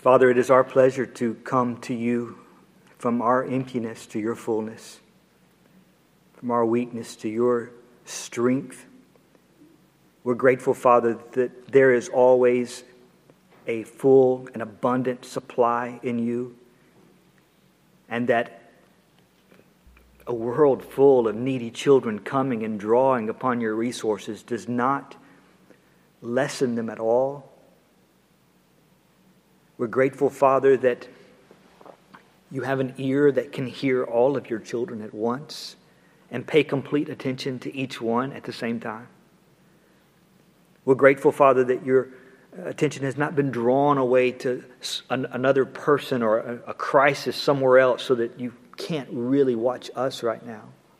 Father, it is our pleasure to come to you from our emptiness to your fullness, from our weakness to your strength. We're grateful, Father, that there is always a full and abundant supply in you, and that a world full of needy children coming and drawing upon your resources does not lessen them at all. We're grateful, Father, that you have an ear that can hear all of your children at once and pay complete attention to each one at the same time. We're grateful, Father, that your attention has not been drawn away to another person or a crisis somewhere else so that you can't really watch us right now.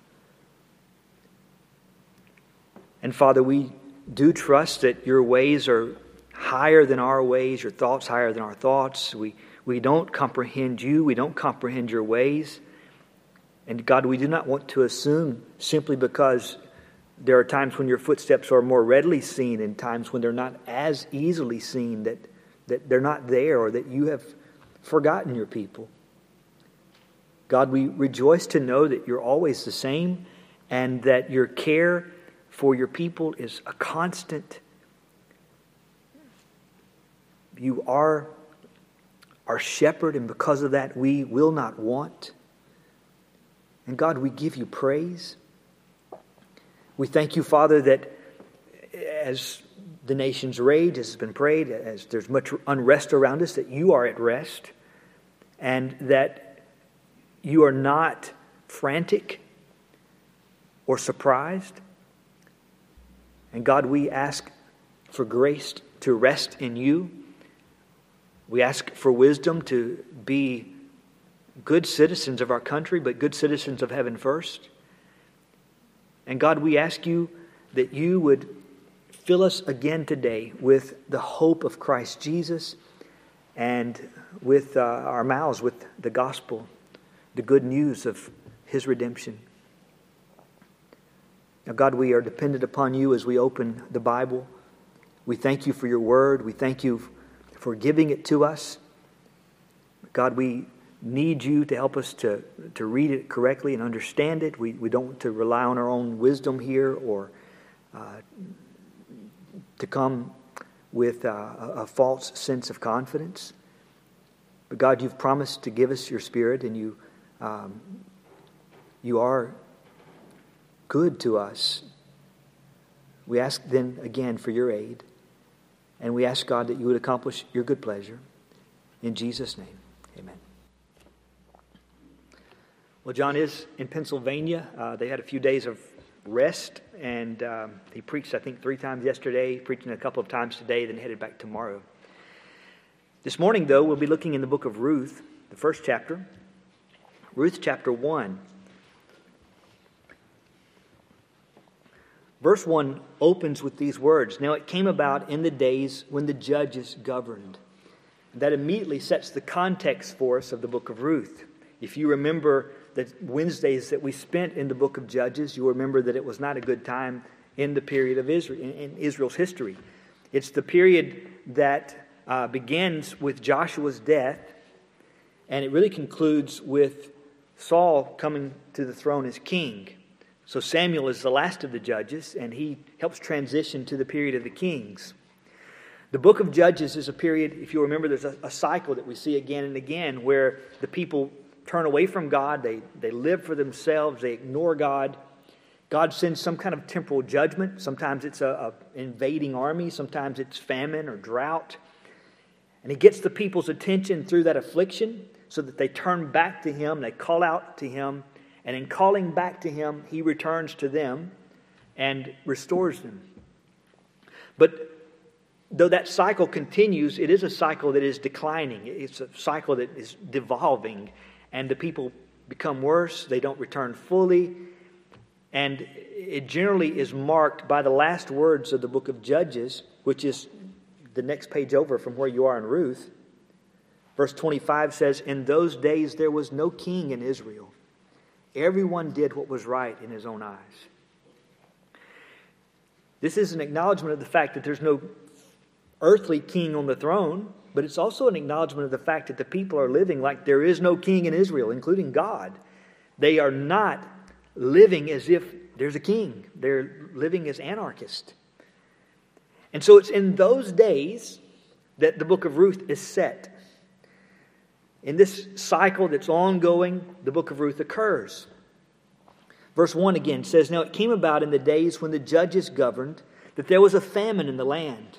And Father, we do trust that your ways are higher than our ways, your thoughts higher than our thoughts. We don't comprehend you. We don't comprehend your ways. And God, we do not want to assume simply because there are times when your footsteps are more readily seen and times when they're not as easily seen that they're not there or that you have forgotten your people. God, we rejoice to know that you're always the same and that your care for your people is a constant. You are our shepherd, and because of that, we will not want. And God, we give you praise. We thank you, Father, that as the nations rage, as has been prayed, as there's much unrest around us, that you are at rest and that you are not frantic or surprised. And God, we ask for grace to rest in you. We ask for wisdom to be good citizens of our country, but good citizens of heaven first. And God, we ask you that you would fill us again today with the hope of Christ Jesus and with our mouths with the gospel, the good news of his redemption. Now, God, we are dependent upon you as we open the Bible. We thank you for your word. We thank you for giving it to us. God, we need you to help us to read it correctly and understand it. We don't want to rely on our own wisdom here or to come with a false sense of confidence. But God, you've promised to give us your Spirit, and you are good to us. We ask then again for your aid, and we ask, God, that you would accomplish your good pleasure. In Jesus' name, amen. Well, John is in Pennsylvania. They had a few days of rest, and he preached, I think, 3 times yesterday, preaching a couple of times today, then headed back tomorrow. This morning, though, we'll be looking in the book of Ruth, the first chapter, Ruth chapter 1. Verse 1 opens with these words, "Now it came about in the days when the judges governed." And that immediately sets the context for us of the book of Ruth. If you remember the Wednesdays that we spent in the book of Judges, you'll remember that it was not a good time in the period of Israel, in Israel's history. It's the period that begins with Joshua's death, and it really concludes with Saul coming to the throne as king. So Samuel is the last of the judges, and he helps transition to the period of the kings. The book of Judges is a period, if you remember, there's a cycle that we see again and again where the people turn away from God, they live for themselves, they ignore God. God sends some kind of temporal judgment. Sometimes it's an invading army, sometimes it's famine or drought. And he gets the people's attention through that affliction so that they turn back to him, they call out to him, and in calling back to him, he returns to them and restores them. But though that cycle continues, it is a cycle that is declining. It's a cycle that is devolving, and the people become worse. They don't return fully. And it generally is marked by the last words of the book of Judges, which is the next page over from where you are in Ruth. Verse 25 says, "In those days there was no king in Israel. Everyone did what was right in his own eyes." This is an acknowledgement of the fact that there's no earthly king on the throne. but it's also an acknowledgement of the fact that the people are living like there is no king in Israel, including God. They are not living as if there's a king. They're living as anarchists. And so it's in those days that the book of Ruth is set. In this cycle that's ongoing, the book of Ruth occurs. Verse 1 again says, "Now it came about in the days when the judges governed that there was a famine in the land.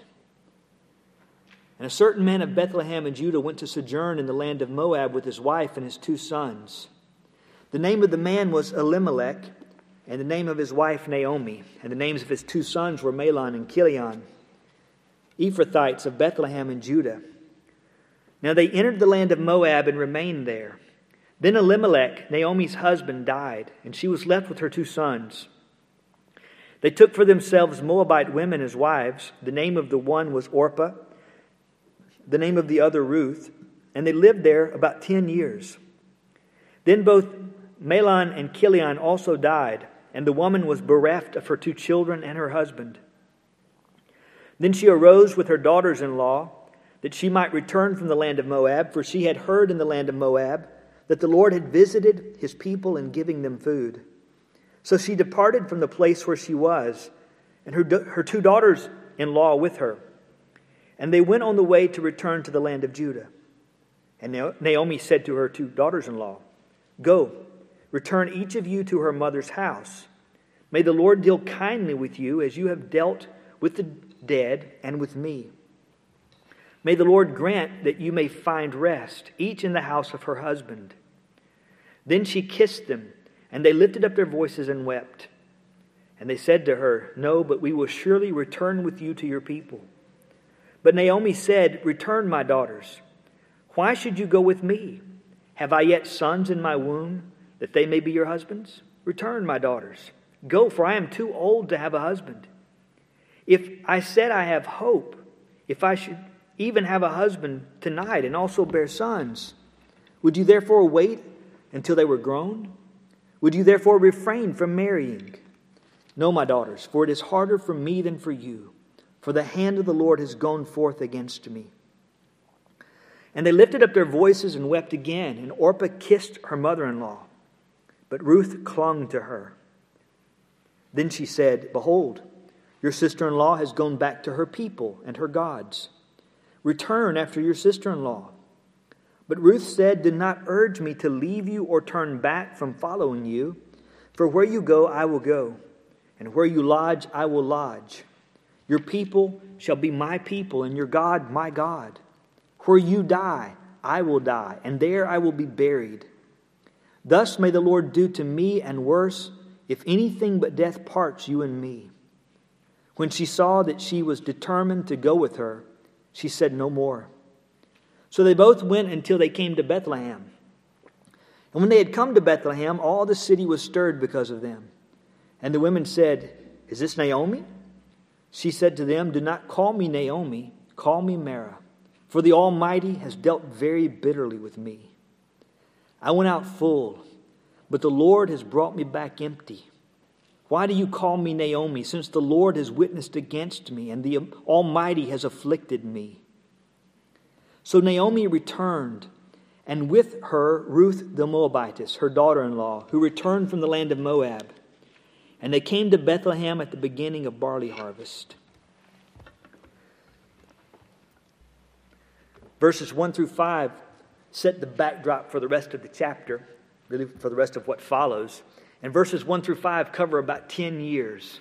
And a certain man of Bethlehem in Judah went to sojourn in the land of Moab with his wife and his 2 sons. The name of the man was Elimelech, and the name of his wife Naomi. And the names of his 2 sons were Mahlon and Chilion, Ephrathites of Bethlehem in Judah. Now they entered the land of Moab and remained there. Then Elimelech, Naomi's husband, died, and she was left with her 2 sons. They took for themselves Moabite women as wives. The name of the one was Orpah, the name of the other Ruth, and they lived there about 10 years. Then both Mahlon and Chilion also died, and the woman was bereft of her 2 children and her husband. Then she arose with her daughters-in-law, that she might return from the land of Moab, for she had heard in the land of Moab that the Lord had visited his people in giving them food. So she departed from the place where she was, and her 2 daughters-in-law with her. And they went on the way to return to the land of Judah. And Naomi said to her 2 daughters-in-law, "Go, return each of you to her mother's house. May the Lord deal kindly with you as you have dealt with the dead and with me. May the Lord grant that you may find rest, each in the house of her husband." Then she kissed them, and they lifted up their voices and wept. And they said to her, "No, but we will surely return with you to your people." But Naomi said, "Return, my daughters. Why should you go with me? Have I yet sons in my womb, that they may be your husbands? Return, my daughters. Go, for I am too old to have a husband. If I said I have hope, if I should even have a husband tonight and also bear sons, would you therefore wait until they were grown? Would you therefore refrain from marrying? No, my daughters, for it is harder for me than for you, for the hand of the Lord has gone forth against me." And they lifted up their voices and wept again, and Orpah kissed her mother-in-law, but Ruth clung to her. Then she said, "Behold, your sister-in-law has gone back to her people and her gods. Return after your sister-in-law." But Ruth said, "Do not urge me to leave you or turn back from following you. For where you go, I will go, and where you lodge, I will lodge. Your people shall be my people, and your God my God. Where you die, I will die, and there I will be buried. Thus may the Lord do to me and worse, if anything but death parts you and me." When she saw that she was determined to go with her, she said no more. So they both went until they came to Bethlehem. And when they had come to Bethlehem, all the city was stirred because of them. And the women said, "Is this Naomi?" She said to them, "Do not call me Naomi, call me Mara, for the Almighty has dealt very bitterly with me. I went out full, but the Lord has brought me back empty. Why do you call me Naomi, since the Lord has witnessed against me, and the Almighty has afflicted me?" So Naomi returned, and with her Ruth the Moabitess, her daughter-in-law, who returned from the land of Moab. And they came to Bethlehem at the beginning of barley harvest. Verses 1 through 5 set the backdrop for the rest of the chapter, really for the rest of what follows. And verses 1 through 5 cover about 10 years.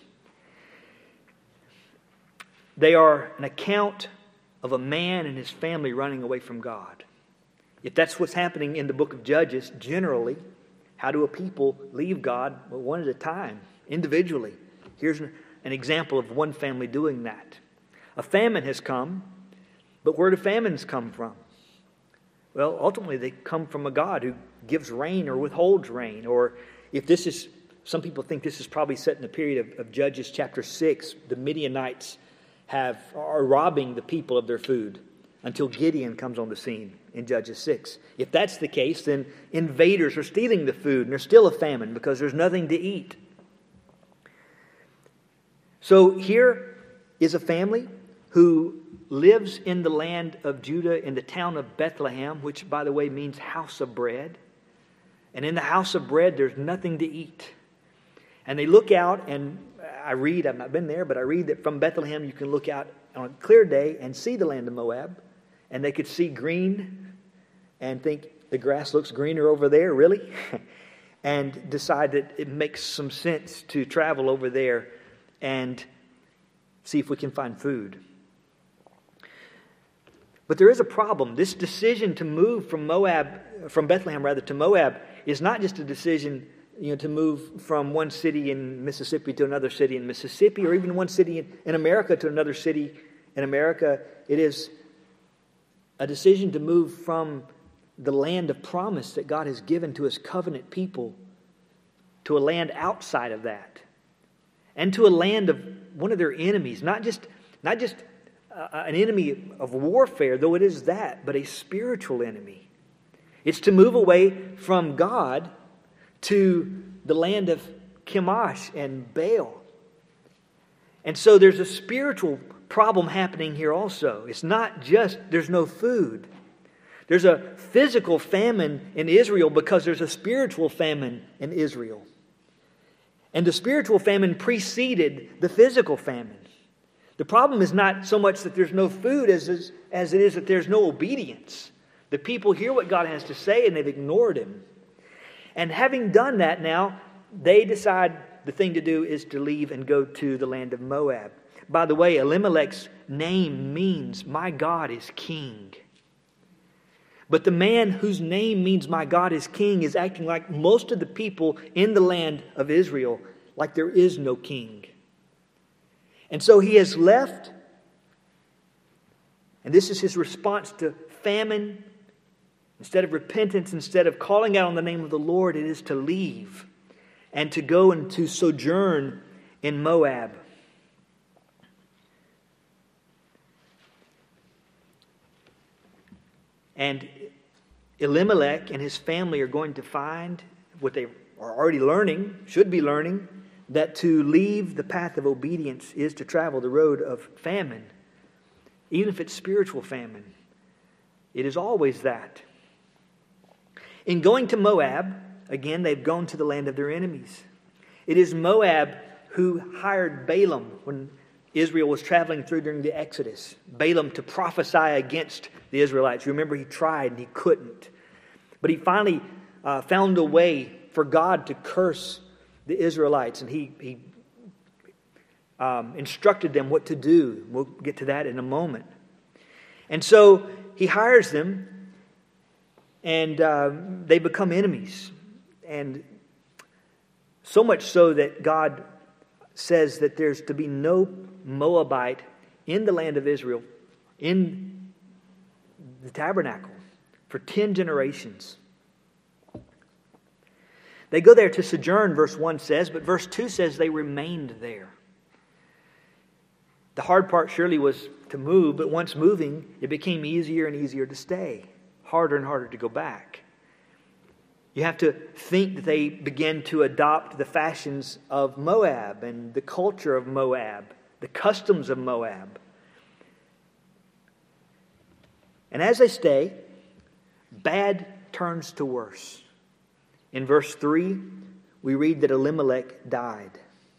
They are an account of a man and his family running away from God. If that's what's happening in the book of Judges, generally, how do a people leave God? Well, one at a time, individually. Here's an example of one family doing that. A famine has come, but where do famines come from? Well, ultimately they come from a God who gives rain or withholds rain. Or if this is, some people think this is probably set in the period of Judges chapter 6. The Midianites are robbing the people of their food until Gideon comes on the scene in Judges 6. If that's the case, then invaders are stealing the food and there's still a famine because there's nothing to eat. So here is a family who lives in the land of Judah in the town of Bethlehem, which, by the way, means house of bread. And in the house of bread, there's nothing to eat. And they look out, and I've not been there, but I read that from Bethlehem you can look out on a clear day and see the land of Moab. And they could see green and think the grass looks greener over there, really? And decide that it makes some sense to travel over there and see if we can find food. But there is a problem. This decision to move from Bethlehem to Moab is not just a decision, to move from one city in Mississippi to another city in Mississippi, or even one city in America to another city in America. It is a decision to move from the land of promise that God has given to His covenant people to a land outside of that, and to a land of one of their enemies, not just an enemy of warfare, though it is that, but a spiritual enemy. It's to move away from God to the land of Chemosh and Baal. And so there's a spiritual problem happening here also. It's not just there's no food. There's a physical famine in Israel because there's a spiritual famine in Israel. And the spiritual famine preceded the physical famine. The problem is not so much that there's no food as it is that there's no obedience. The people hear what God has to say and they've ignored Him. And having done that now, they decide the thing to do is to leave and go to the land of Moab. By the way, Elimelech's name means, "My God is king." But the man whose name means "My God is king" is acting like most of the people in the land of Israel, like there is no king. And so he has left, and this is his response to famine. Instead of repentance, instead of calling out on the name of the Lord, it is to leave and to go and to sojourn in Moab. And Elimelech and his family are going to find what they are already learning, should be learning, that to leave the path of obedience is to travel the road of famine. Even if it's spiritual famine, it is always that. In going to Moab, again, they've gone to the land of their enemies. It is Moab who hired Balaam when Israel was traveling through during the Exodus. Balaam to prophesy against the Israelites. You remember he tried and he couldn't. But he finally found a way for God to curse the Israelites. And he instructed them what to do. We'll get to that in a moment. And so he hires them. And they become enemies. And so much so that God says that there's to be no Moabite in the land of Israel, in the tabernacle, for 10 generations. They go there to sojourn, verse 1 says, but verse 2 says they remained there. The hard part surely was to move, but once moving, it became easier and easier to stay. Harder and harder to go back. You have to think that they began to adopt the fashions of Moab and the culture of Moab, the customs of Moab. And as they stay, bad turns to worse. In verse 3, we read that Elimelech died.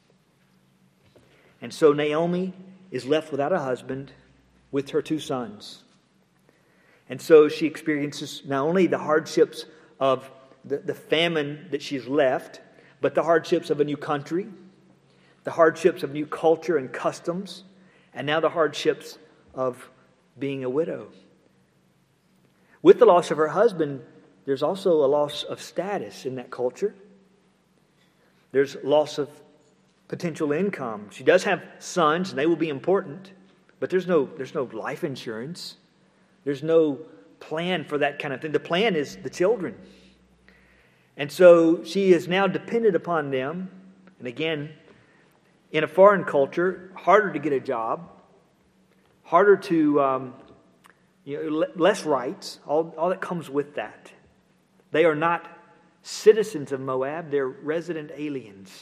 And so Naomi is left without a husband with her 2 sons. And so she experiences not only the hardships of the famine that she's left, but the hardships of a new country, the hardships of new culture and customs, and now the hardships of being a widow. With the loss of her husband, there's also a loss of status in that culture. There's loss of potential income. She does have sons, and they will be important, but there's no life insurance. There's no plan for that kind of thing. The plan is the children. And so she is now dependent upon them. And again, in a foreign culture, harder to get a job, harder to, less rights, all that comes with that. They are not citizens of Moab, they're resident aliens.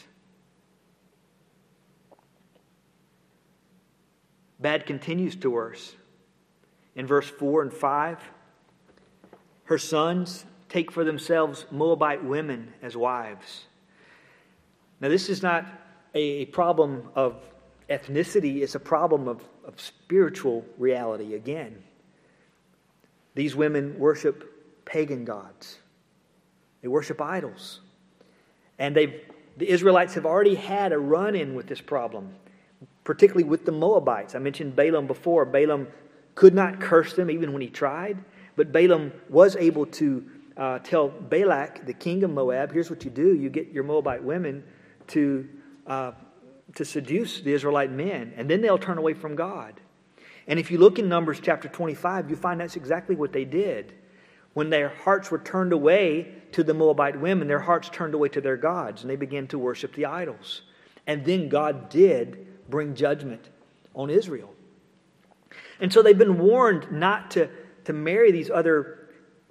Bad continues to worse in verse 4 and 5. Her sons take for themselves Moabite women as wives. Now, this is not a problem of ethnicity, it's a problem of spiritual reality again. These women worship pagan gods. They worship idols. And the Israelites have already had a run-in with this problem, particularly with the Moabites. I mentioned Balaam before. Balaam could not curse them even when he tried, but Balaam was able to tell Balak, the king of Moab, here's what you do. You get your Moabite women to seduce the Israelite men, and then they'll turn away from God. And if you look in Numbers chapter 25, you find that's exactly what they did. When their hearts were turned away to the Moabite women, their hearts turned away to their gods, and they began to worship the idols. And then God did bring judgment on Israel. And so they've been warned not to marry these other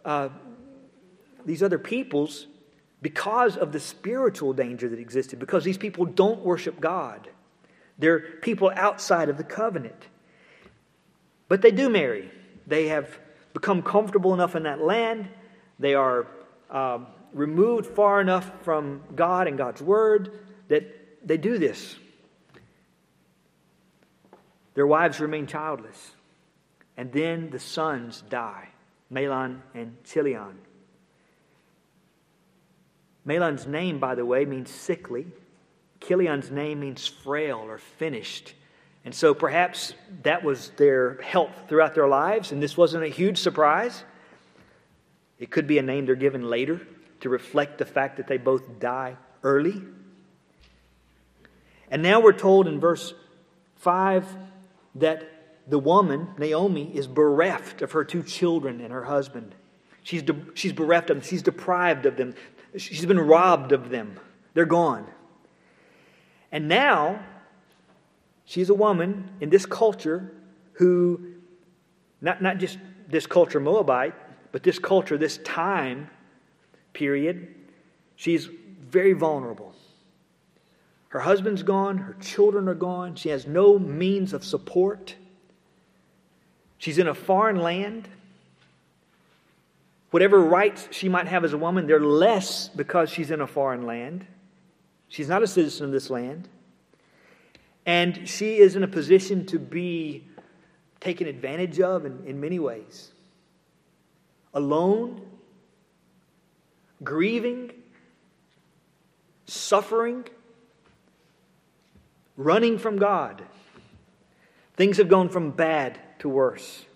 peoples because of the spiritual danger that existed, because these people don't worship God. They're people outside of the covenant. But they do marry. They have become comfortable enough in that land. They are removed far enough from God and God's Word that they do this. Their wives remain childless. And then the sons die, Mahlon and Chilion. Mahlon's name, by the way, means sickly. Chilion's name means frail or finished. And so perhaps that was their health throughout their lives, and this wasn't a huge surprise. It could be a name they're given later to reflect the fact that they both die early. And now we're told in verse 5 that the woman, Naomi, is bereft of her 2 children and her husband. She's bereft of them. She's deprived of them. She's been robbed of them. They're gone. And now, she's a woman in this culture who, not just this culture Moabite, but this culture, this time period, she's very vulnerable. Her husband's gone. Her children are gone. She has no means of support. She's in a foreign land. Whatever rights she might have as a woman, they're less because she's in a foreign land. She's not a citizen of this land. And she is in a position to be taken advantage of in many ways. Alone, grieving, suffering, running from God. Things have gone from bad to worse.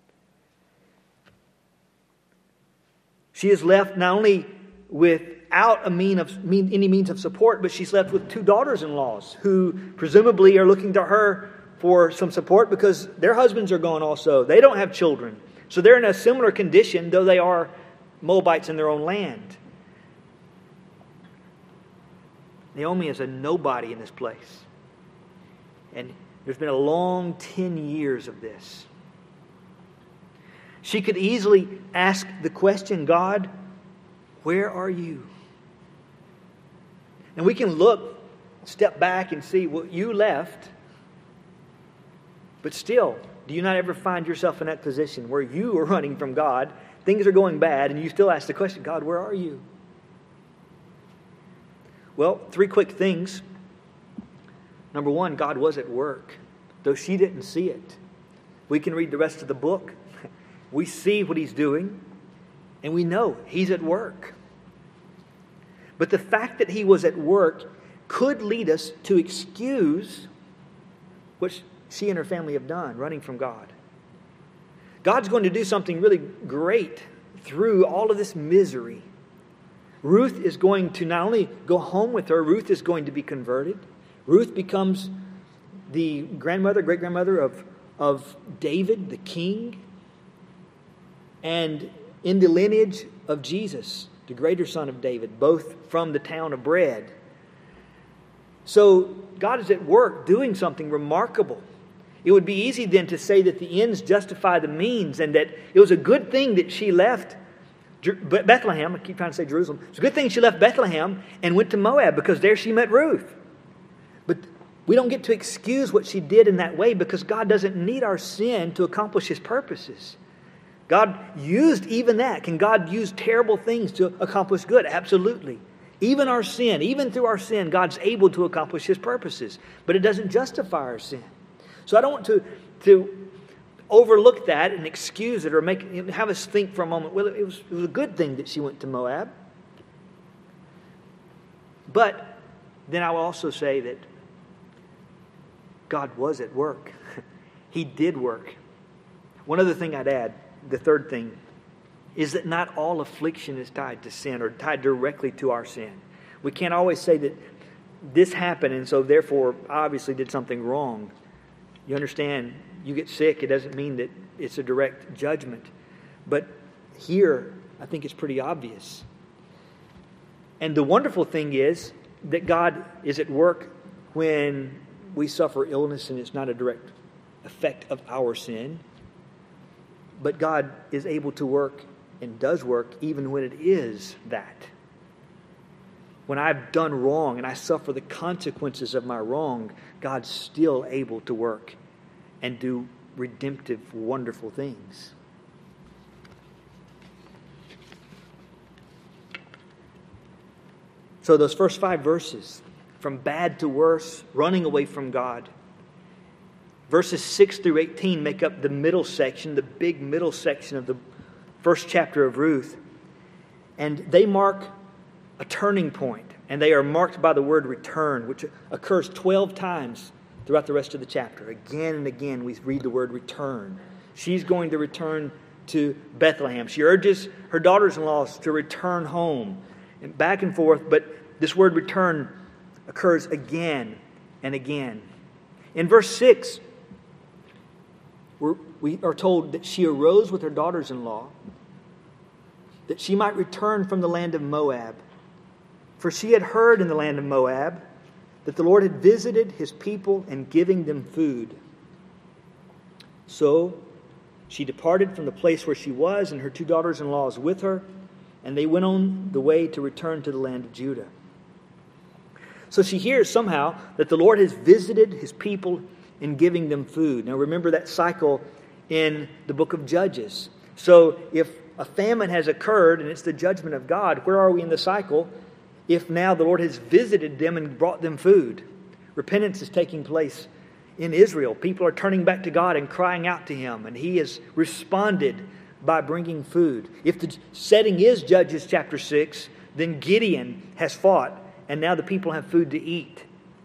She is left not only without any means of support, but she's left with 2 daughters-in-laws who presumably are looking to her for some support because their husbands are gone also. They don't have children. So they're in a similar condition, though they are Moabites in their own land. Naomi is a nobody in this place. And there's been a long 10 years of this. She could easily ask the question, God, where are you? And we can step back and see, well, you left. But still, do you not ever find yourself in that position where you are running from God, things are going bad, and you still ask the question, God, where are you? Well, 3 quick things. Number 1, God was at work, though she didn't see it. We can read the rest of the book. We see what He's doing, and we know He's at work. But the fact that He was at work could lead us to excuse what she and her family have done, running from God. God's going to do something really great through all of this misery. Ruth is going to not only go home with her, Ruth is going to be converted. Ruth becomes the great-grandmother of David, the king, and in the lineage of Jesus, the greater son of David, both from the town of Bread. So God is at work doing something remarkable. It would be easy then to say that the ends justify the means and that it was a good thing that she left Bethlehem. I keep trying to say Jerusalem. It's a good thing she left Bethlehem and went to Moab because there she met Ruth. But We don't get to excuse what she did in that way because God doesn't need our sin to accomplish His purposes. God used even that. Can God use terrible things to accomplish good? Absolutely. Even our sin, even through our sin, God's able to accomplish His purposes. But it doesn't justify our sin. So I don't want to overlook that and excuse it or have us think for a moment, well, it was a good thing that she went to Moab. But then I will also say that God was at work. He did work. One other thing I'd add, the third thing, is that not all affliction is tied to sin or tied directly to our sin. We can't always say that this happened and so therefore I obviously did something wrong. You understand, you get sick, it doesn't mean that it's a direct judgment. But here, I think it's pretty obvious. And the wonderful thing is that God is at work when we suffer illness and it's not a direct effect of our sin. But God is able to work and does work even when it is that. When I've done wrong and I suffer the consequences of my wrong, God's still able to work and do redemptive, wonderful things. So those first 5 verses, from bad to worse, running away from God. Verses 6 through 18 make up the middle section, the big middle section of the first chapter of Ruth. And they mark a turning point. And they are marked by the word return, which occurs 12 times throughout the rest of the chapter. Again and again we read the word return. She's going to return to Bethlehem. She urges her daughters-in-law to return home. And back and forth, but this word return occurs again and again. In verse 6, we are told that she arose with her daughters-in-law that she might return from the land of Moab. For she had heard in the land of Moab that the Lord had visited His people and giving them food. So she departed from the place where she was and her 2 daughters-in-law with her, and they went on the way to return to the land of Judah. So she hears somehow that the Lord has visited His people in giving them food. Now remember that cycle in the book of Judges. So if a famine has occurred and it's the judgment of God, where are we in the cycle? If now the Lord has visited them and brought them food. Repentance is taking place in Israel. People are turning back to God and crying out to Him, and He has responded by bringing food. If the setting is Judges chapter 6, then Gideon has fought, and now the people have food to eat.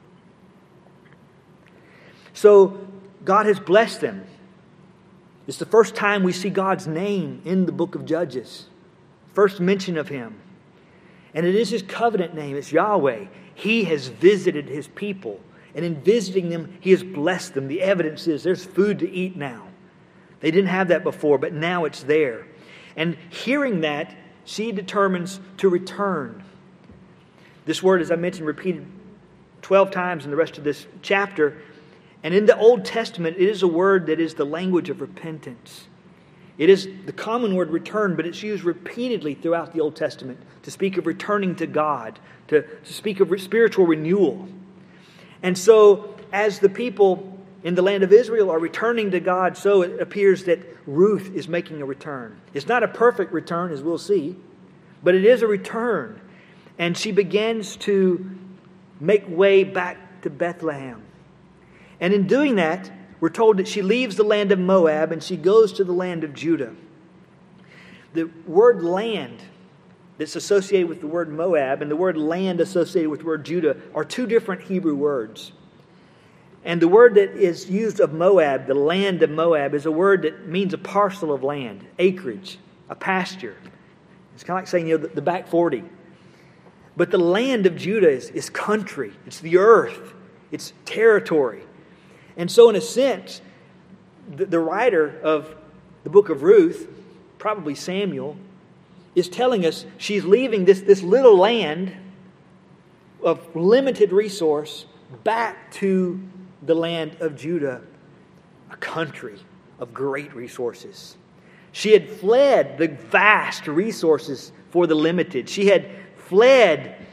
So God has blessed them. It's the first time we see God's name in the book of Judges. First mention of Him. And it is His covenant name. It's Yahweh. He has visited His people. And in visiting them, He has blessed them. The evidence is there's food to eat now. They didn't have that before, but now it's there. And hearing that, she determines to return. This word, as I mentioned, repeated 12 times in the rest of this chapter. And in the Old Testament, it is a word that is the language of repentance. It is the common word return, but it's used repeatedly throughout the Old Testament to speak of returning to God, to speak of spiritual renewal. And so, as the people in the land of Israel are returning to God, so it appears that Ruth is making a return. It's not a perfect return, as we'll see, but it is a return. And she begins to make way back to Bethlehem. And in doing that, we're told that she leaves the land of Moab and she goes to the land of Judah. The word land that's associated with the word Moab and the word land associated with the word Judah are 2 different Hebrew words. And the word that is used of Moab, the land of Moab, is a word that means a parcel of land, acreage, a pasture. It's kind of like saying, the back 40. But the land of Judah is country. It's the earth. It's territory. And so in a sense, the writer of the book of Ruth, probably Samuel, is telling us she's leaving this little land of limited resource back to the land of Judah, a country of great resources. She had fled the vast resources for the limited. She had fled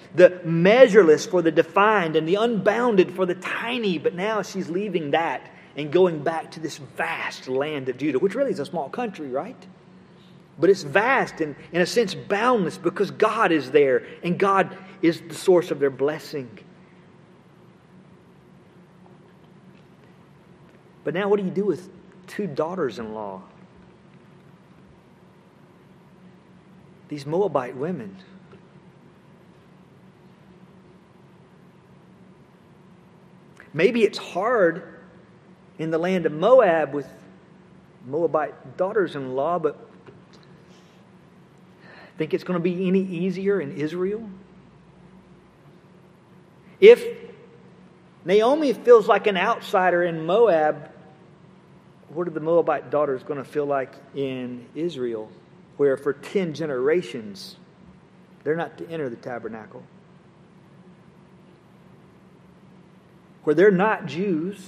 the measureless for the defined and the unbounded for the tiny. But now she's leaving that and going back to this vast land of Judah, which really is a small country, right? But it's vast and, in a sense, boundless because God is there and God is the source of their blessing. But now what do you do with 2 daughters-in-law? These Moabite women. Maybe it's hard in the land of Moab with Moabite daughters-in-law, but think it's going to be any easier in Israel? If Naomi feels like an outsider in Moab, what are the Moabite daughters going to feel like in Israel, where for 10 generations they're not to enter the tabernacle? Where they're not Jews.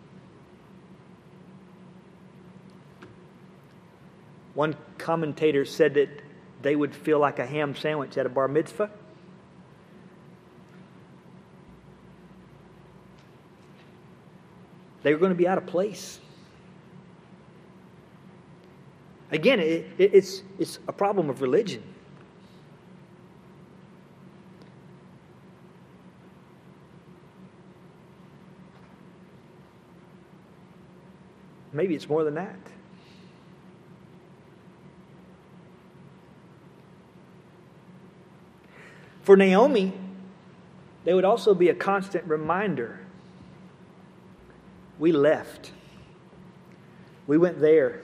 One commentator said that they would feel like a ham sandwich at a bar mitzvah. They were going to be out of place. Again, it's a problem of religion. Maybe it's more than that. For Naomi, they would also be a constant reminder. We left. We went there.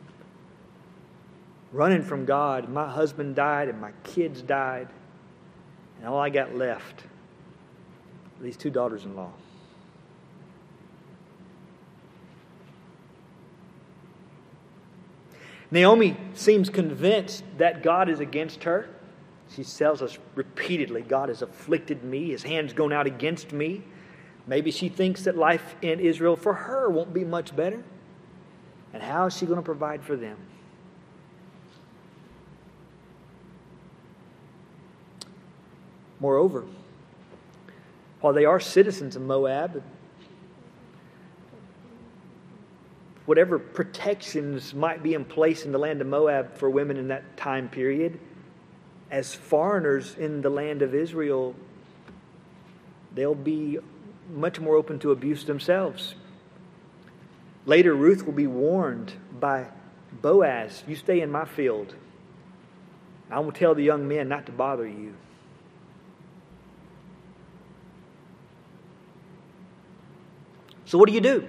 Running from God. My husband died and my kids died. And all I got left were these 2 daughters-in-law. Naomi seems convinced that God is against her. She tells us repeatedly, God has afflicted me. His hand's gone out against me. Maybe she thinks that life in Israel for her won't be much better. And how is she going to provide for them? Moreover, while they are citizens of Moab, whatever protections might be in place in the land of Moab for women in that time period, as foreigners in the land of Israel, they'll be much more open to abuse themselves. Later, Ruth will be warned by Boaz, you stay in my field. I will tell the young men not to bother you. So what do?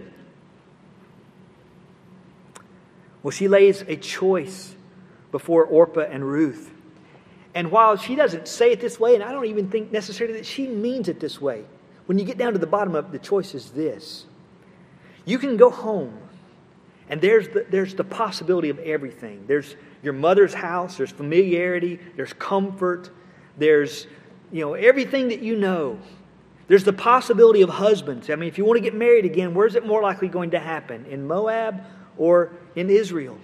Well, she lays a choice before Orpah and Ruth. And while she doesn't say it this way, and I don't even think necessarily that she means it this way, when you get down to the bottom of it, the choice is this. You can go home, and there's the possibility of everything. There's your mother's house, there's familiarity, there's comfort, there's everything that you know. There's the possibility of husbands. I mean, if you want to get married again, where's it more likely going to happen? In Moab or in Israel?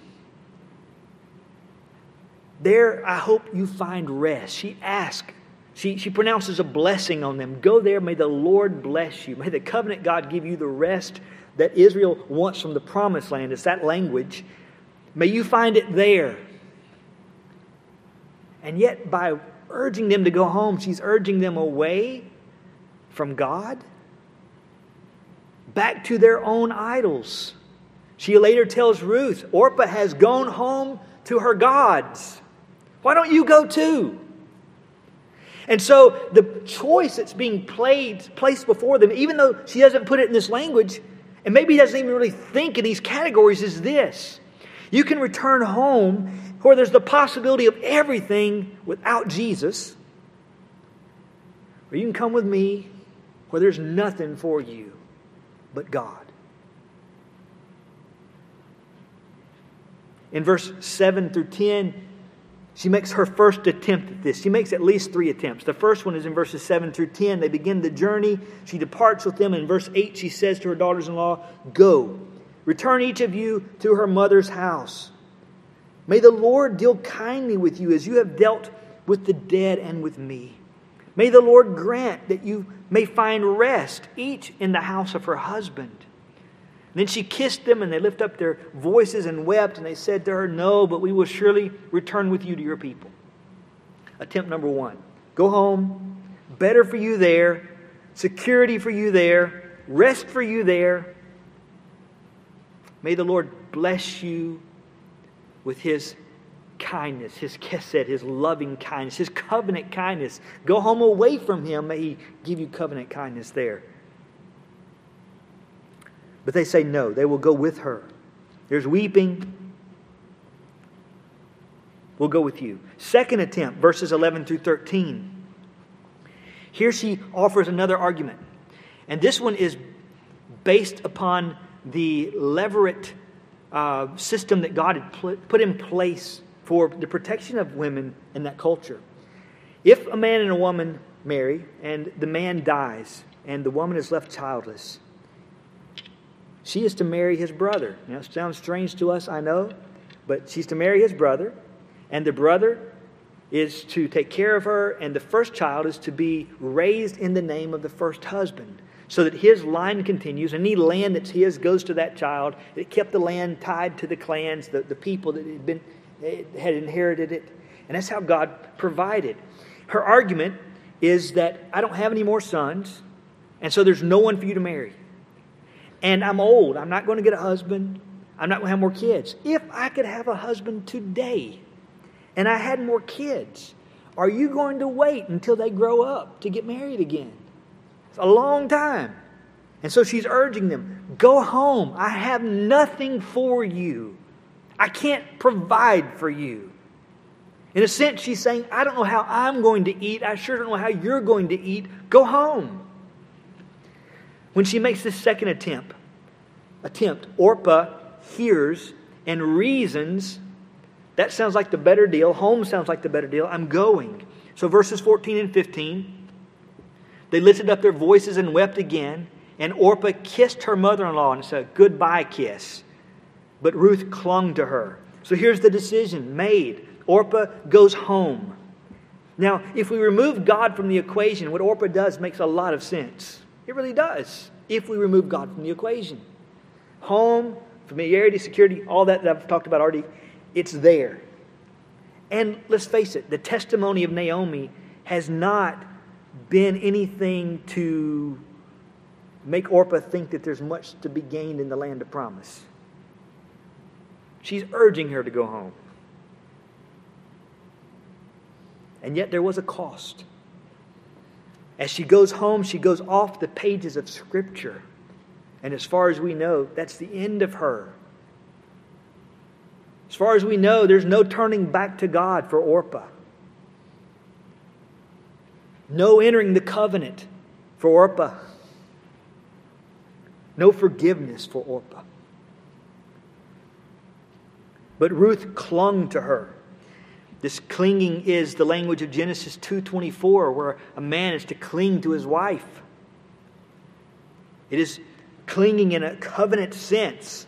There, I hope you find rest. She asks. She pronounces a blessing on them. Go there, may the Lord bless you. May the covenant God give you the rest that Israel wants from the promised land. It's that language. May you find it there. And yet, by urging them to go home, she's urging them away from God, back to their own idols. She later tells Ruth, Orpah has gone home to her gods. Why don't you go too? And so the choice that's being placed before them, even though she doesn't put it in this language, and maybe doesn't even really think in these categories, is this. You can return home where there's the possibility of everything without Jesus, or you can come with me where there's nothing for you but God. In verse 7 through 10, she makes her first attempt at this. She makes at least 3 attempts. The first one is in verses 7 through 10. They begin the journey. She departs with them. In verse 8, she says to her daughters-in-law, go, return each of you to her mother's house. May the Lord deal kindly with you as you have dealt with the dead and with me. May the Lord grant that you may find rest, each in the house of her husband. And then she kissed them, and they lifted up their voices and wept, and they said to her, no, but we will surely return with you to your people. Attempt number 1. Go home. Better for you there. Security for you there. Rest for you there. May the Lord bless you with His kindness, His chesed, His loving kindness, His covenant kindness. Go home away from Him. May He give you covenant kindness there. But they say no. They will go with her. There's weeping. We'll go with you. Second attempt, verses 11 through 13. Here she offers another argument. And this one is based upon the levirate system that God had put in place for the protection of women in that culture. If a man and a woman marry and the man dies and the woman is left childless, she is to marry his brother. Now, it sounds strange to us, I know, but she's to marry his brother, and the brother is to take care of her, and the first child is to be raised in the name of the first husband, so that his line continues. Any land that's his goes to that child. It kept the land tied to the clans, the people that had inherited it. And that's how God provided. Her argument is that I don't have any more sons, and so there's no one for you to marry. And I'm old. I'm not going to get a husband. I'm not going to have more kids. If I could have a husband today, and I had more kids, are you going to wait until they grow up to get married again? It's a long time. And so she's urging them, go home. I have nothing for you. I can't provide for you. In a sense, she's saying, I don't know how I'm going to eat. I sure don't know how you're going to eat. Go home. When she makes this second attempt, Orpah hears and reasons. That sounds like the better deal. Home sounds like the better deal. I'm going. So verses 14 and 15, they lifted up their voices and wept again. And Orpah kissed her mother-in-law and said, goodbye kiss. But Ruth clung to her. So here's the decision made. Orpah goes home. Now, if we remove God from the equation, what Orpah does makes a lot of sense. It really does, if we remove God from the equation. Home, familiarity, security, all that I've talked about already, it's there. And let's face it, the testimony of Naomi has not been anything to make Orpah think that there's much to be gained in the land of promise. She's urging her to go home. And yet there was a cost. As she goes home, she goes off the pages of Scripture. And as far as we know, that's the end of her. As far as we know, there's no turning back to God for Orpah. No entering the covenant for Orpah. No forgiveness for Orpah. But Ruth clung to her. This clinging is the language of Genesis 2:24, where a man is to cling to his wife. It is clinging in a covenant sense.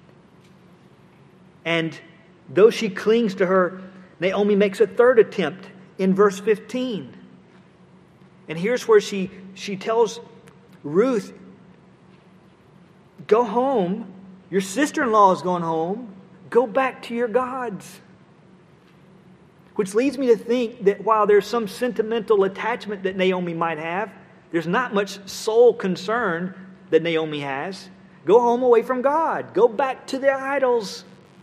And though she clings to her, Naomi makes a third attempt in verse 15. And here's where she tells Ruth, go home. Your sister-in-law is going home. Go back to your gods. Which leads me to think that while there's some sentimental attachment that Naomi might have, there's not much soul concern that Naomi has. Go home away from God. Go back to the idols.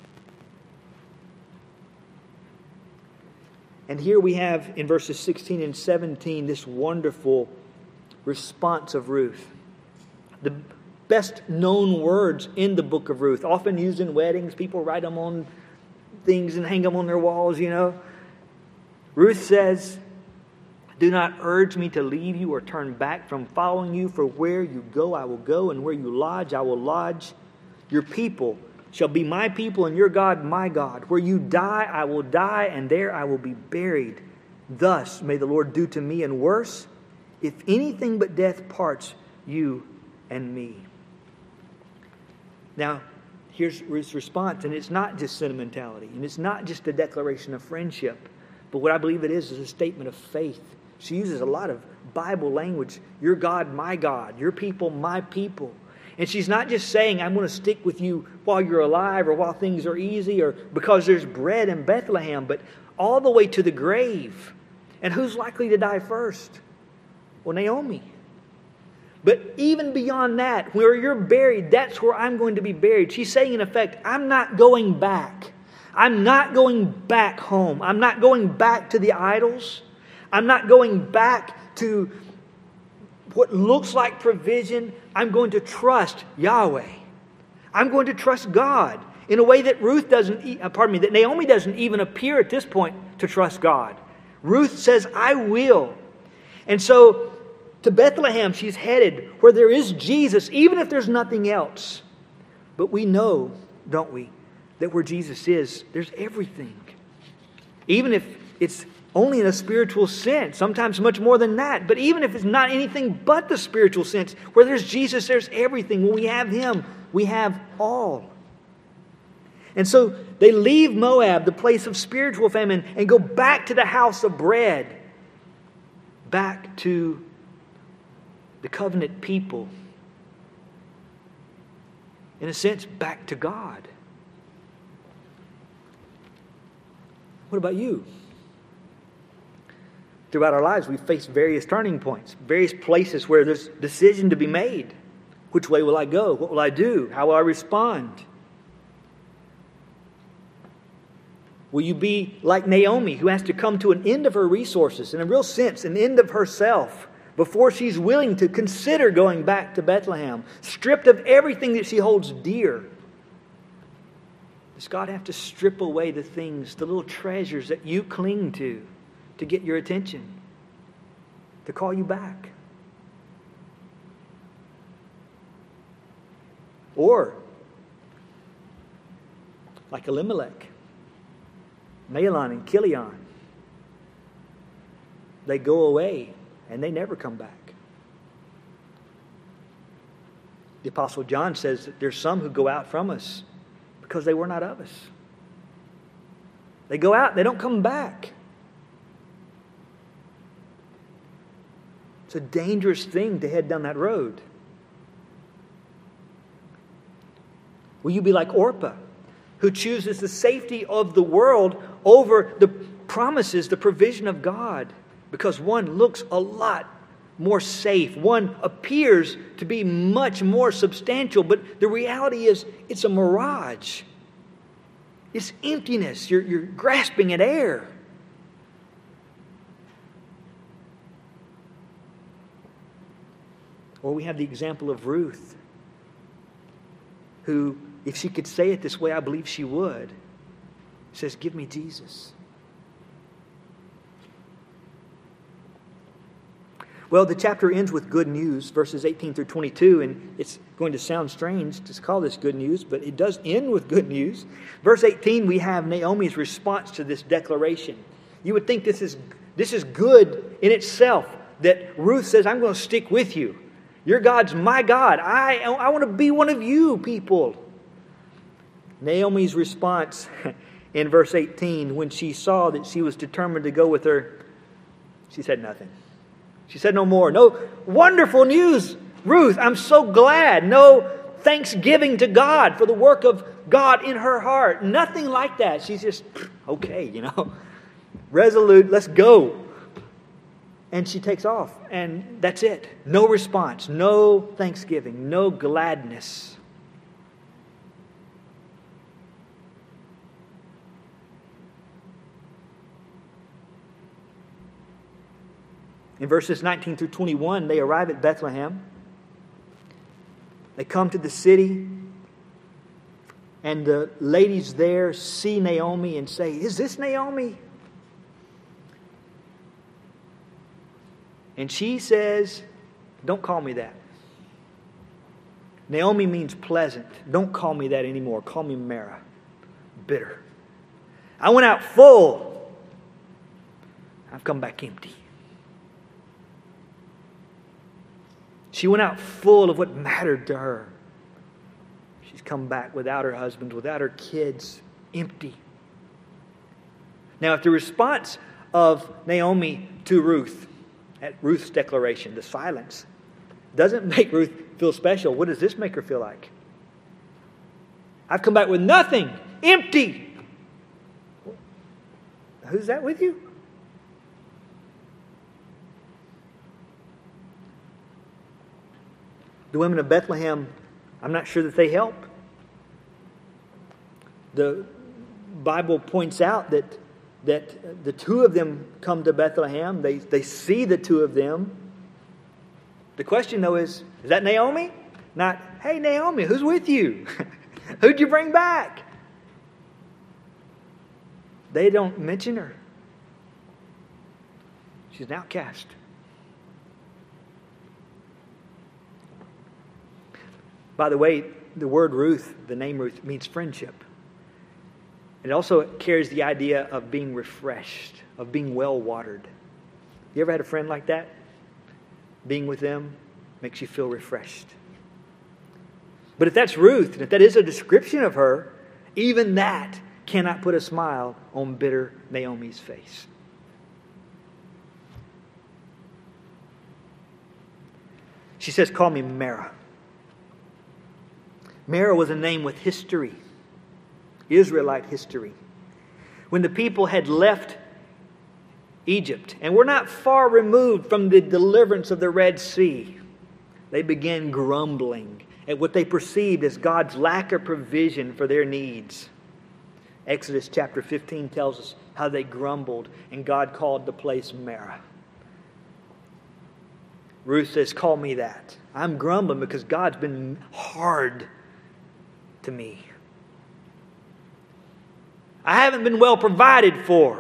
And here we have in verses 16 and 17 this wonderful response of Ruth. The best known words in the book of Ruth, often used in weddings. People write them on things and hang them on their walls, you know. Ruth says, do not urge me to leave you or turn back from following you, for where you go I will go, and where you lodge I will lodge. Your people shall be my people, and your God my God. Where you die I will die, and there I will be buried. Thus may the Lord do to me, and worse, if anything but death parts you and me. Now, here's Ruth's response, and it's not just sentimentality, and it's not just a declaration of friendship, but what I believe it is a statement of faith. She uses a lot of Bible language. Your God, my God. Your people, my people. And she's not just saying, I'm going to stick with you while you're alive or while things are easy or because there's bread in Bethlehem, but all the way to the grave. And who's likely to die first? Well, Naomi. But even beyond that, where you're buried, that's where I'm going to be buried. She's saying, in effect, I'm not going back. I'm not going back home. I'm not going back to the idols. I'm not going back to what looks like provision. I'm going to trust Yahweh. I'm going to trust God in a way that that Naomi doesn't even appear at this point to trust God. Ruth says, I will. And so to Bethlehem she's headed, where there is Jesus, even if there's nothing else. But we know, don't we, that where Jesus is, there's everything. Even if it's only in a spiritual sense, sometimes much more than that. But even if it's not anything but the spiritual sense, where there's Jesus, there's everything. When we have Him, we have all. And so they leave Moab, the place of spiritual famine, and go back to the house of bread. Back to the covenant people. In a sense, back to God. What about you? Throughout our lives, we face various turning points, various places where there's a decision to be made. Which way will I go? What will I do? How will I respond? Will you be like Naomi, who has to come to an end of her resources, in a real sense, an end of herself, before she's willing to consider going back to Bethlehem, stripped of everything that she holds dear? Does God have to strip away the things, the little treasures that you cling to get your attention, to call you back? Or, like Elimelech, Mahlon and Chilion, they go away and they never come back. The Apostle John says that there's some who go out from us because they were not of us. They go out, they don't come back. It's a dangerous thing to head down that road. Will you be like Orpah, who chooses the safety of the world over the promises, the provision of God? Because one looks a lot more safe. One appears to be much more substantial. But the reality is, it's a mirage. It's emptiness. You're grasping at air. Or we have the example of Ruth, who, if she could say it this way, I believe she would, says, give me Jesus. Well, the chapter ends with good news, verses 18 through 22, and it's going to sound strange to call this good news, but it does end with good news. Verse 18, we have Naomi's response to this declaration. You would think this is good in itself, that Ruth says, I'm going to stick with you. Your God's my God. I want to be one of you people. Naomi's response in verse 18, when she saw that she was determined to go with her, she said nothing. She said no more. No wonderful news, Ruth. I'm so glad. No thanksgiving to God for the work of God in her heart. Nothing like that. She's just, okay, resolute, let's go. And she takes off, and that's it. No response, no thanksgiving, no gladness. In verses 19 through 21, they arrive at Bethlehem. They come to the city, and the ladies there see Naomi and say, is this Naomi? And she says, don't call me that. Naomi means pleasant. Don't call me that anymore. Call me Mara, bitter. I went out full. I've come back empty. She went out full of what mattered to her. She's come back without her husband, without her kids, empty. Now, if the response of Naomi to Ruth at Ruth's declaration. The silence doesn't make Ruth feel special. What does this make her feel like? I've come back with nothing, empty. Who's that with you? The women of Bethlehem, I'm not sure that they help. The Bible points out that the two of them come to Bethlehem. They see the two of them. The question, though, is that Naomi? Not, hey, Naomi, who's with you? Who'd you bring back? They don't mention her. She's an outcast. By the way, the word Ruth, the name Ruth, means friendship. It also carries the idea of being refreshed, of being well watered. You ever had a friend like that? Being with them makes you feel refreshed. But if that's Ruth, and if that is a description of her, even that cannot put a smile on bitter Naomi's face. She says, call me Mara. Mara was a name with history, Israelite history. When the people had left Egypt and were not far removed from the deliverance of the Red Sea, they began grumbling at what they perceived as God's lack of provision for their needs. Exodus chapter 15 tells us how they grumbled, and God called the place Mara. Ruth says, call me that. I'm grumbling because God's been hard to me. I haven't been well provided for.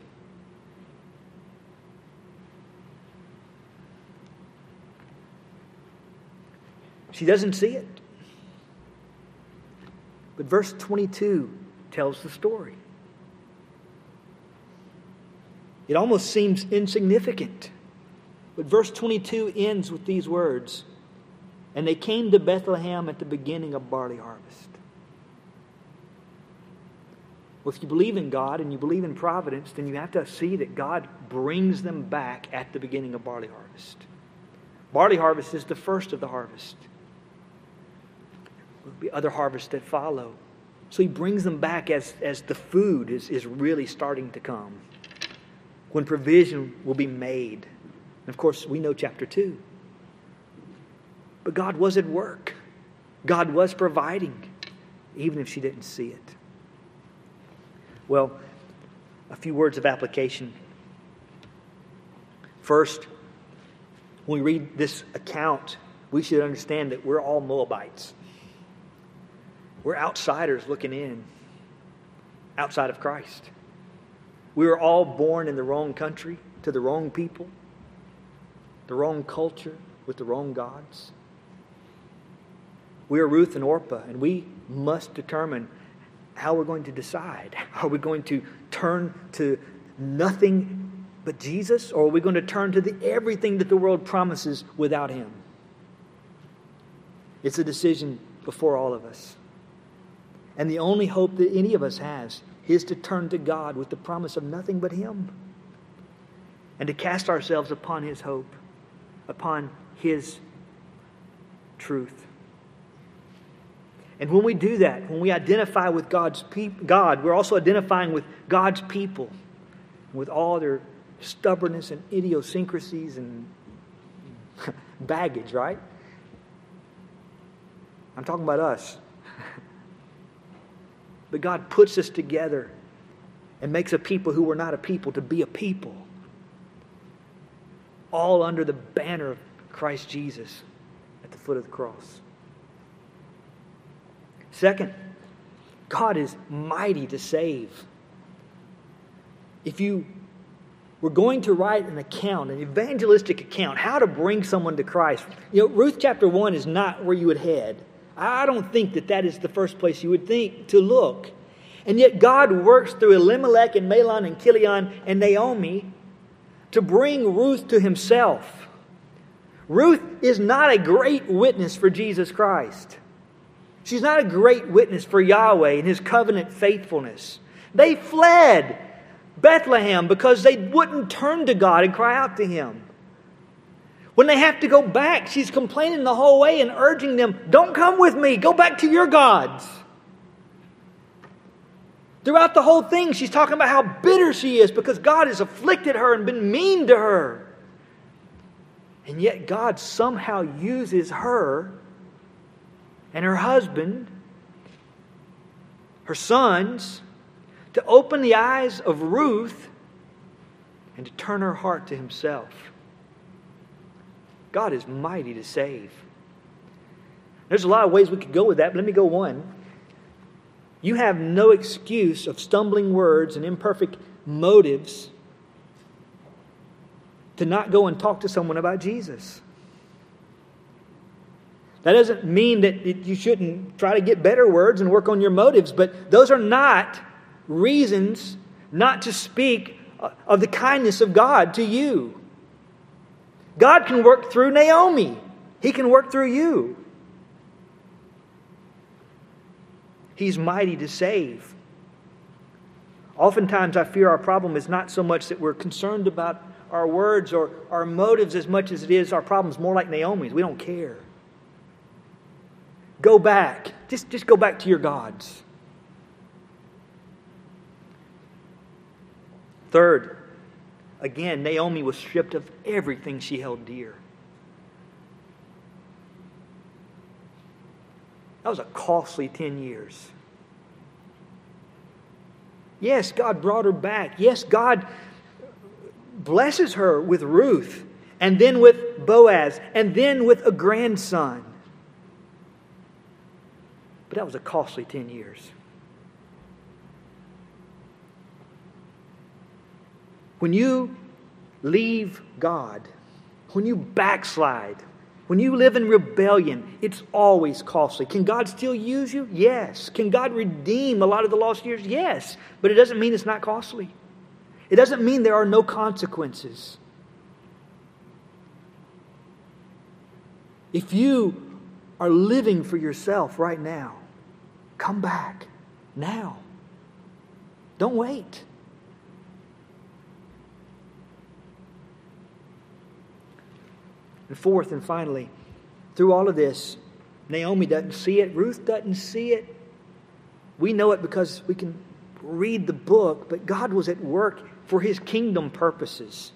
She doesn't see it. But verse 22 tells the story. It almost seems insignificant. But verse 22 ends with these words. And they came to Bethlehem at the beginning of barley harvest. Well, if you believe in God and you believe in providence, then you have to see that God brings them back at the beginning of barley harvest. Barley harvest is the first of the harvest. There will be other harvests that follow. So He brings them back as the food is really starting to come. When provision will be made. And of course, we know chapter 2. But God was at work. God was providing, even if she didn't see it. Well, a few words of application. First, when we read this account, we should understand that we're all Moabites. We're outsiders looking in, outside of Christ. We were all born in the wrong country, to the wrong people, the wrong culture, with the wrong gods. We are Ruth and Orpah, and we must determine how we're going to decide. Are we going to turn to nothing but Jesus, or are we going to turn to everything that the world promises without Him? It's a decision before all of us. And the only hope that any of us has is to turn to God with the promise of nothing but Him. And to cast ourselves upon His hope, upon His truth. And when we do that, when we identify with God, we're also identifying with God's people, with all their stubbornness and idiosyncrasies and baggage, right? I'm talking about us. But God puts us together and makes a people who were not a people to be a people. All under the banner of Christ Jesus at the foot of the cross. Second, God is mighty to save. If you were going to write an account, an evangelistic account, how to bring someone to Christ, Ruth chapter 1 is not where you would head. I don't think that is the first place you would think to look. And yet God works through Elimelech and Mahlon and Chilion and Naomi to bring Ruth to Himself. Ruth is not a great witness for Jesus Christ. She's not a great witness for Yahweh and His covenant faithfulness. They fled Bethlehem because they wouldn't turn to God and cry out to Him. When they have to go back, she's complaining the whole way and urging them, don't come with me, go back to your gods. Throughout the whole thing, she's talking about how bitter she is because God has afflicted her and been mean to her. And yet God somehow uses her and her husband, her sons, to open the eyes of Ruth and to turn her heart to Himself. God is mighty to save. There's a lot of ways we could go with that, but let me go one. You have no excuse of stumbling words and imperfect motives to not go and talk to someone about Jesus. That doesn't mean that you shouldn't try to get better words and work on your motives, but those are not reasons not to speak of the kindness of God to you. God can work through Naomi. He can work through you. He's mighty to save. Oftentimes I fear our problem is not so much that we're concerned about our words or our motives as much as it is our problem's more like Naomi's. We don't care. Go back. Just go back to your gods. Third, again, Naomi was stripped of everything she held dear. That was a costly 10 years. Yes, God brought her back. Yes, God blesses her with Ruth, and then with Boaz, and then with a grandson. But that was a costly 10 years. When you leave God, when you backslide, when you live in rebellion, it's always costly. Can God still use you? Yes. Can God redeem a lot of the lost years? Yes. But it doesn't mean it's not costly. It doesn't mean there are no consequences. If you are living for yourself right now, come back now. Don't wait. And fourth and finally, through all of this, Naomi doesn't see it. Ruth doesn't see it. We know it because we can read the book, but God was at work for His kingdom purposes.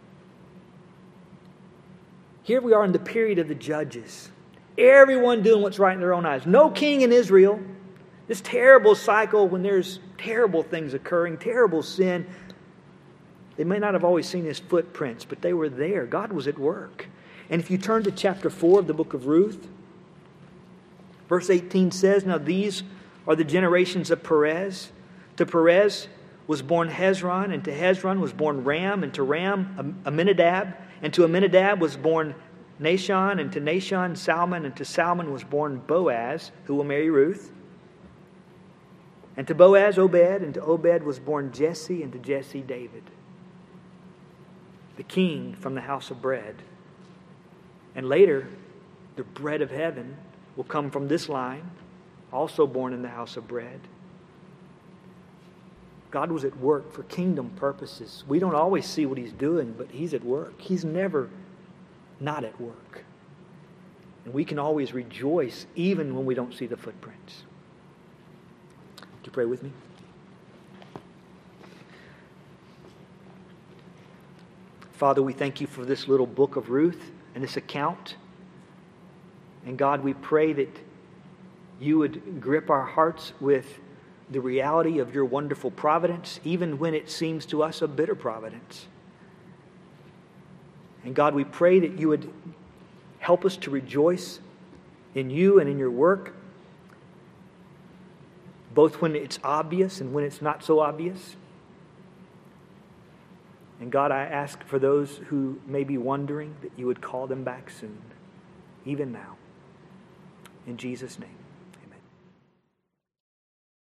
Here we are in the period of the judges. Everyone doing what's right in their own eyes. No king in Israel. This terrible cycle when there's terrible things occurring, terrible sin. They may not have always seen His footprints, but they were there. God was at work. And if you turn to chapter 4 of the book of Ruth, verse 18 says, now these are the generations of Perez. To Perez was born Hezron, and to Hezron was born Ram, and to Ram Amminadab, and to Amminadab was born Nahshon, and to Nahshon Salmon, and to Salmon was born Boaz, who will marry Ruth. And to Boaz Obed, and to Obed was born Jesse, and to Jesse David, the king from the house of bread. And later, the bread of heaven will come from this line, also born in the house of bread. God was at work for kingdom purposes. We don't always see what He's doing, but He's at work. He's never not at work. And we can always rejoice even when we don't see the footprints. Would you pray with me? Father, we thank You for this little book of Ruth and this account. And God, we pray that You would grip our hearts with the reality of Your wonderful providence, even when it seems to us a bitter providence. And God, we pray that You would help us to rejoice in You and in Your work, both when it's obvious and when it's not so obvious. And God, I ask for those who may be wondering that You would call them back soon, even now. In Jesus' name.